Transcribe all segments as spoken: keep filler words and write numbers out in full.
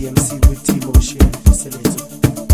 the M C with T-Motion facility.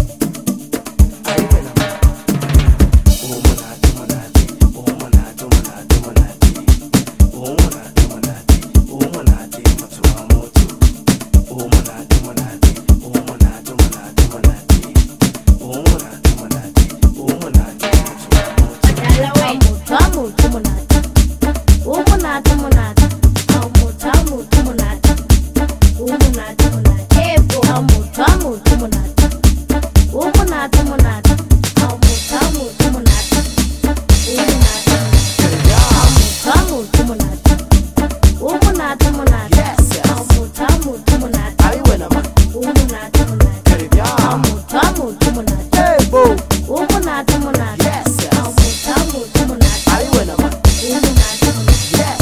I win a oh monati monati, oh monati monati monati, oh monati monati, oh monati matua motu, oh monati monati, oh monati monati monati, oh monati monati, oh monati matua motu. Adala way, tamu tumunati, oh monati monati, tamu tamu tumunati, oh monati monati, ebo tamu tamu tumunati, oh monati monati, tamu tamu tumunati, oh monati monati, tamu tumunati, oh monati monati, tamu tamu tumunati, I win a man, oh monati monati, tamu tamu tumunati, ebo, oh monati monati, yes, yes. tamu tamu tumunati, I win a man, oh monati monati. yes,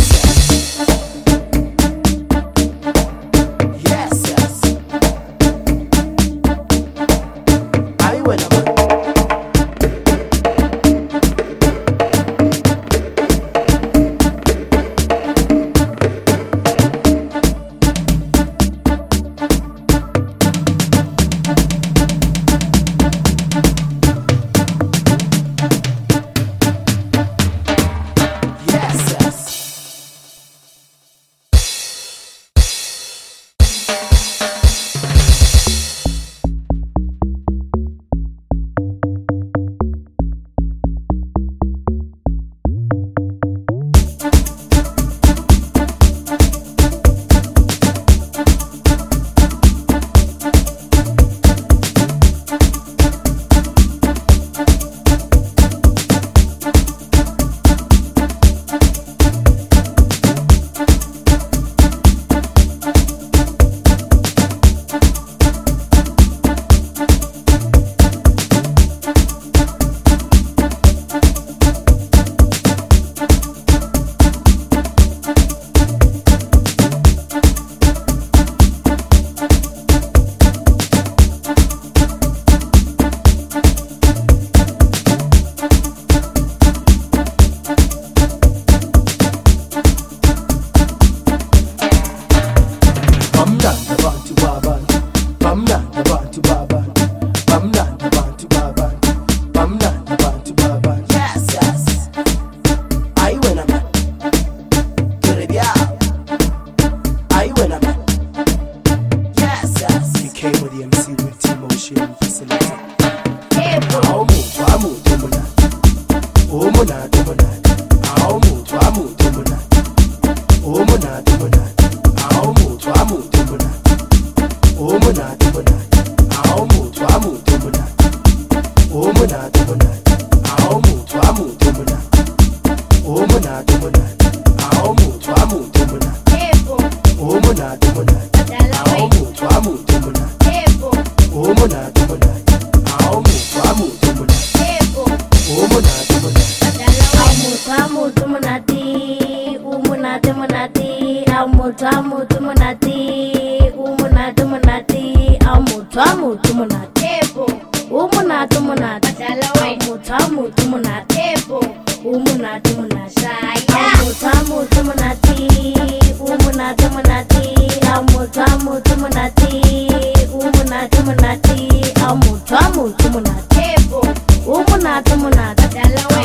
yes, yes, I win a man. Yes, yes. Bam nan da bantu baban, bam nan da bantu baban, bam nan da bantu baban, bam nan da bantu baban. Yes, yes. I win a man. Caribbean. I win a man. Yes, yes. You came with the M C with T-Motion facility. Ao mutu amu tumuna, o muna tumuna, ao mutu amu tumuna, o muna tumuna, ao mutu amu tumuna, o muna tumuna, ao mutu amu tumuna, o muna tumuna, ao mutu amu tumuna, o muna tumuna, ao mutu amu tumuna, o muna tumuna, ao mutu amu tumuna, o muna tumuna, ao mutu amu tumuna, o muna tumuna. Tamu tumunati, umunati munati, amu tamu tumunati, umunati munati, amu tamu tumunati, umunati munati, amu tamu tumunati, umunati munati, amu tamu tumunati, umunati munati, amu tamu tumunati, umunati munati, amu tamu tumunati, umunati munati,